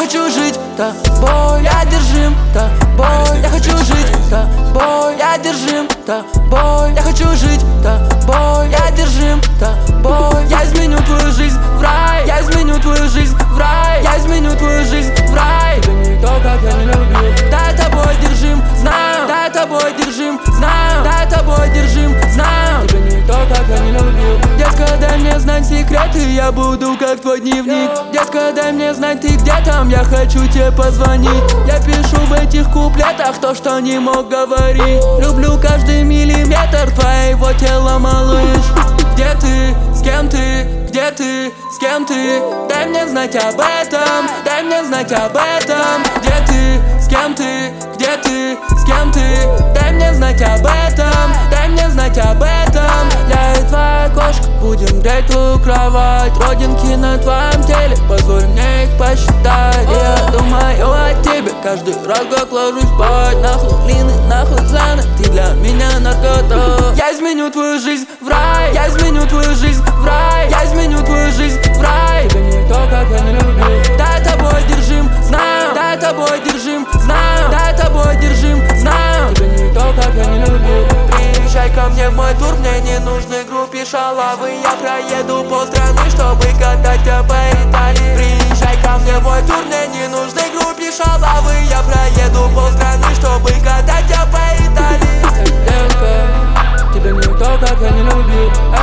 хочу жить тобой, я одержим тобой. Я хочу жить тобой, я одержим тобой. Я хочу жить тобой, я одержим тобой. Я изменю твою жизнь в рай, я изменю твою жизнь в рай, я изменю твою жизнь в рай. Тебе не то, как я не любил. Да, я тобой одержим, знаю. Да, я тобой одержим, знаю. Да, я тобой одержим, знаю. Тебе не то, как я не любил. Детка, дай мне знать секреты, я буду как твой дневник. Детка, дай мне знать, ты где там, я хочу тебе позвонить. Я пишу в этих куплетах то, что не мог говорить. Люблю каждый миллиметр твоего тела, малыш. Где ты, с кем ты, где ты, с кем ты? Дай мне знать об этом, дай мне знать об этом. Где ты, с кем ты, где ты, с кем ты? Дай мне знать об этом, дай мне знать об этом. Я и твоя кошка будем греть твою кровать. Родинки на твоем теле, позволь мне их посчитать. И я думаю о тебе каждый раз, как ложусь спать. Нахуй длины, нахуй заны, ты для меня наркота. Я изменю твою жизнь в рай, я изменю твою жизнь в рай, я изменю твою жизнь в рай. Тебе не то, как я не любил. Да, я тобой одержим, знаю. Да, я тобой одержим, знаю. Да, я тобой одержим, знаю. Тебе не то, как я не любил. Приезжай ко мне в мой тур, мне не нужны группе шалавы. Я проеду полстраны, чтобы катать тебя по Италии. Приезжай ко мне в мой тур, мне не нужны группе шалавы. Я проеду полстраны, чтобы катать тебя по Италии. Девка, тебе не то, как я не любил.